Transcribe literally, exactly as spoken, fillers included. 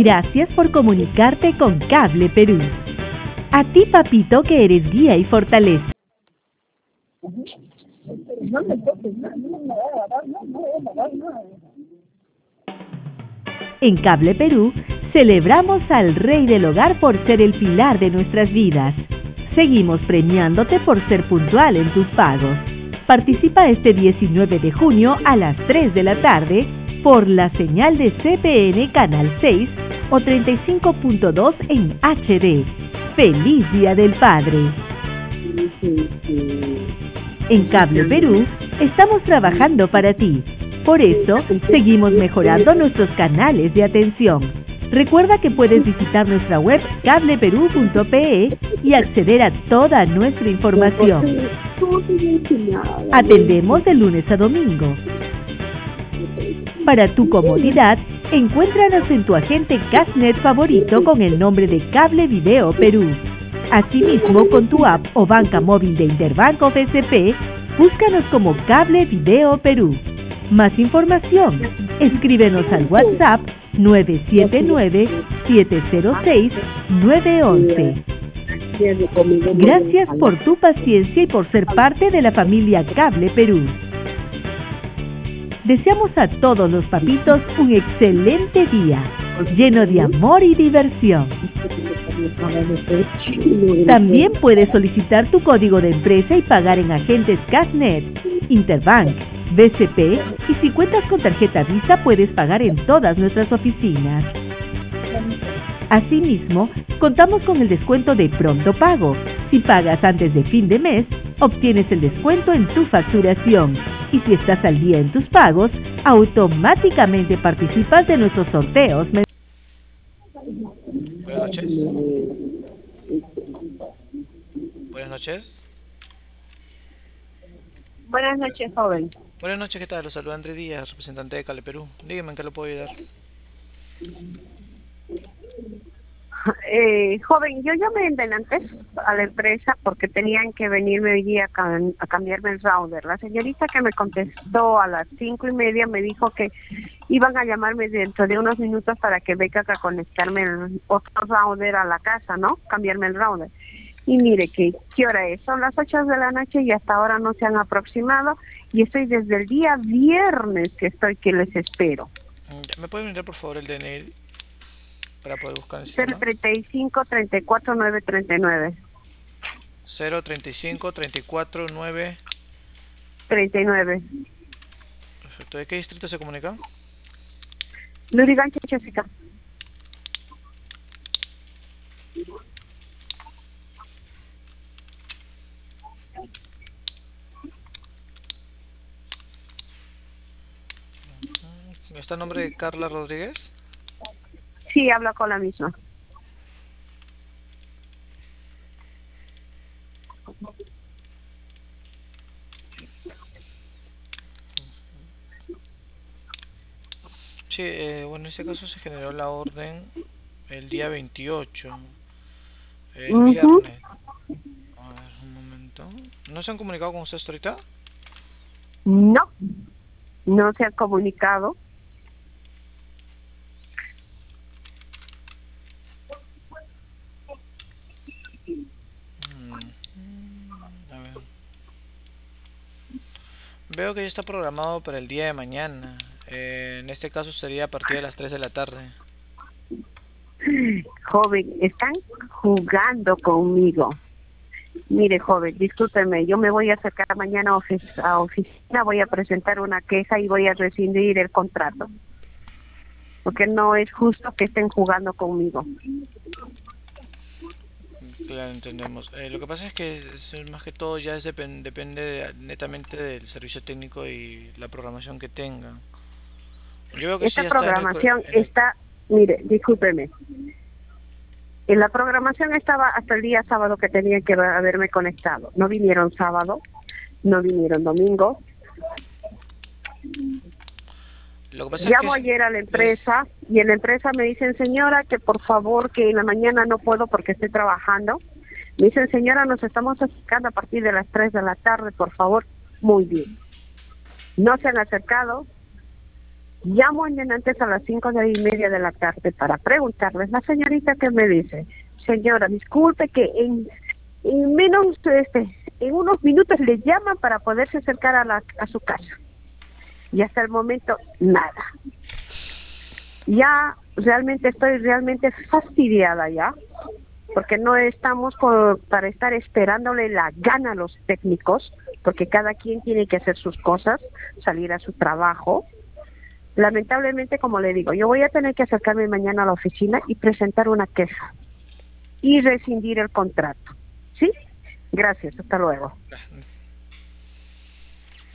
Gracias por comunicarte con Cable Perú. A ti, papito, que eres guía y fortaleza. En Cable Perú, celebramos al Rey del Hogar por ser el pilar de nuestras vidas. Seguimos premiándote por ser puntual en tus pagos. Participa este diecinueve de junio a las tres de la tarde por la señal de C P N Canal seis o treinta y cinco punto dos en H D. ¡Feliz Día del Padre! En Cable Perú, estamos trabajando para ti. Por eso, seguimos mejorando nuestros canales de atención. Recuerda que puedes visitar nuestra web cable perú punto pe y acceder a toda nuestra información. Atendemos de lunes a domingo. Para tu comodidad, encuéntranos en tu agente Cashnet favorito con el nombre de Cable Video Perú. Asimismo, con tu app o banca móvil de Interbanco B C P, búscanos como Cable Video Perú. Más información, escríbenos al WhatsApp nueve siete nueve, siete cero seis, nueve uno uno. Gracias por tu paciencia y por ser parte de la familia Cable Perú. Deseamos a todos los papitos un excelente día, lleno de amor y diversión. También puedes solicitar tu código de empresa y pagar en agentes Cashnet, Interbank, B C P, y si cuentas con tarjeta Visa puedes pagar en todas nuestras oficinas. Asimismo, contamos con el descuento de pronto pago. Si pagas antes de fin de mes, obtienes el descuento en tu facturación. Y si estás al día en tus pagos, automáticamente participas de nuestros sorteos. Buenas noches. Buenas noches. Buenas noches, joven. Buenas noches, ¿qué tal? Los saluda Andrés Díaz, representante de Cable Perú. Dígame en qué lo puedo ayudar. Eh, joven, yo llamé en antes a la empresa porque tenían que venirme hoy día a, cam a cambiarme el router. La señorita que me contestó a las cinco y media me dijo que iban a llamarme dentro de unos minutos para que venga a conectarme el otro router a la casa, ¿no? Cambiarme el router. Y mire que, ¿qué hora es? Son las ocho de la noche y hasta ahora no se han aproximado y estoy desde el día viernes que estoy que les espero. ¿Me puede brindar por favor el D N I para poder buscar el cero treinta y cinco, treinta y cuatro, nueve treinta y nueve. cero treinta y cinco, treinta y cuatro, nueve treinta y nueve. Perfecto. ¿De qué distrito se comunica? Lurigancho, Jessica. ¿Está el nombre de Carla Rodríguez? Sí, hablo con la misma. Sí, eh, bueno, en este caso se generó la orden el día veintiocho, el Uh-huh. viernes. A ver, un momento. ¿No se han comunicado con usted hasta ahorita? No, no se ha comunicado. Mm, a ver. Veo que ya está programado para el día de mañana. Eh, en este caso sería a partir de las tres de la tarde. Joven, están jugando conmigo. Mire, joven, discúlpeme, yo me voy a acercar mañana a, ofic a oficina, voy a presentar una queja y voy a rescindir el contrato. Porque no es justo que estén jugando conmigo. Claro, entendemos. Eh, lo que pasa es que es, más que todo ya es depend depende de, netamente del servicio técnico y la programación que tengan. Yo veo que Esta sí ya está programación en el, en el... está, mire, discúlpeme. En la programación estaba hasta el día sábado que tenían que haberme conectado. No vinieron sábado, no vinieron domingo. Lo que pasa Llamo es que ayer a la empresa es... y en la empresa me dicen, señora, que por favor, que en la mañana no puedo porque estoy trabajando. Me dicen, señora, nos estamos acercando a partir de las tres de la tarde, por favor. Muy bien. No se han acercado. Llamo en antes a las cinco y media de la tarde para preguntarles. La señorita que me dice, señora, disculpe que en, en menos, este, en unos minutos le llaman para poderse acercar a, la, a su casa. Y hasta el momento, nada. Ya realmente estoy realmente fastidiada ya, porque no estamos por, para estar esperándole la gana a los técnicos, porque cada quien tiene que hacer sus cosas, salir a su trabajo. Lamentablemente, como le digo, yo voy a tener que acercarme mañana a la oficina y presentar una queja y rescindir el contrato. ¿Sí? Gracias, hasta luego.